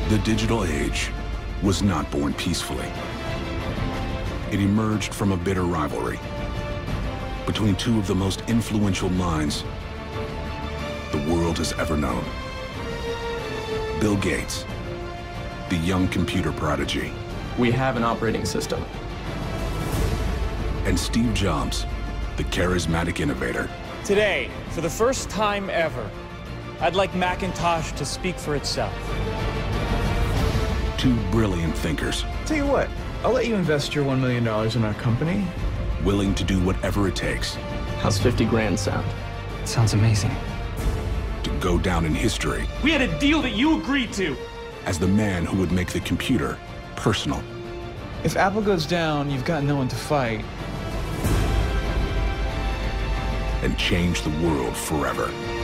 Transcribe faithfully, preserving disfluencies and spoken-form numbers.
The digital age was not born peacefully. It emerged from a bitter rivalry between two of the most influential minds the world has ever known. Bill Gates, the young computer prodigy. We have an operating system. And Steve Jobs, the charismatic innovator. Today, for the first time ever, I'd like Macintosh to speak for itself. Two brilliant thinkers. Tell you what, I'll let you invest your one million dollars in our company. Willing to do whatever it takes. How's fifty grand sound? Sounds amazing. To go down in history. We had a deal that you agreed to. As the man who would make the computer personal. If Apple goes down, you've got no one to fight. And change the world forever.